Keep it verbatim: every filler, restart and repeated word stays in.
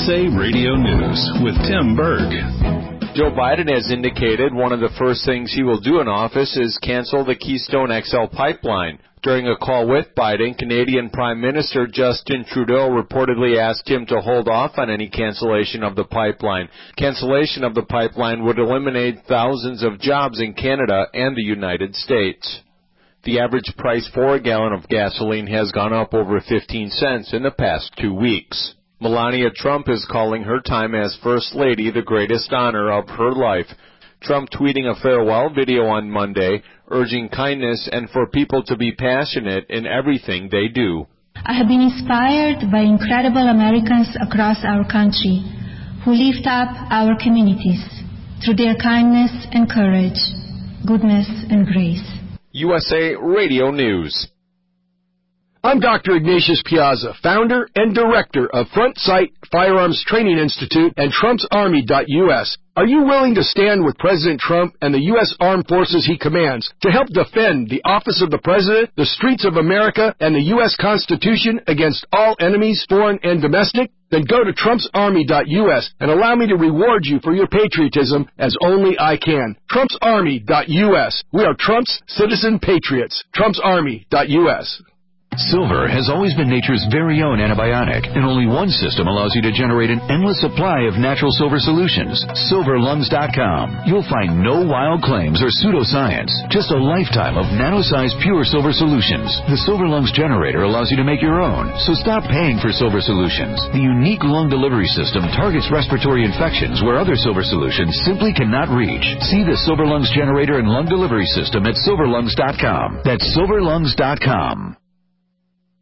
S A Radio News with Tim Berg. Joe Biden has indicated one of the first things he will do in office is cancel the Keystone X L pipeline. During a call with Biden, Canadian Prime Minister Justin Trudeau reportedly asked him to hold off on any cancellation of the pipeline. Cancellation of the pipeline would eliminate thousands of jobs in Canada and the United States. The average price for a gallon of gasoline has gone up over fifteen cents in the past two weeks. Melania Trump is calling her time as First Lady the greatest honor of her life. Trump tweeting a farewell video on Monday, urging kindness and for people to be passionate in everything they do. I have been inspired by incredible Americans across our country who lift up our communities through their kindness and courage, goodness and grace. U S A Radio News. I'm Doctor Ignatius Piazza, founder and director of Front Sight Firearms Training Institute and Trump's Army dot U S. Are you willing to stand with President Trump and the U S Armed Forces he commands to help defend the office of the President, the streets of America, and the U S Constitution against all enemies, foreign and domestic? Then go to Trump's Army dot U S and allow me to reward you for your patriotism as only I can. Trump's Army dot U S. We are Trump's citizen patriots. Trump's Army dot U S. Silver has always been nature's very own antibiotic, and only one system allows you to generate an endless supply of natural silver solutions. Silver Lungs dot com. You'll find no wild claims or pseudoscience, just a lifetime of nano-sized pure silver solutions. The Silver Lungs generator allows you to make your own, so stop paying for silver solutions. The unique lung delivery system targets respiratory infections where other silver solutions simply cannot reach. See the Silver Lungs generator and lung delivery system at Silver Lungs dot com. That's Silver Lungs dot com.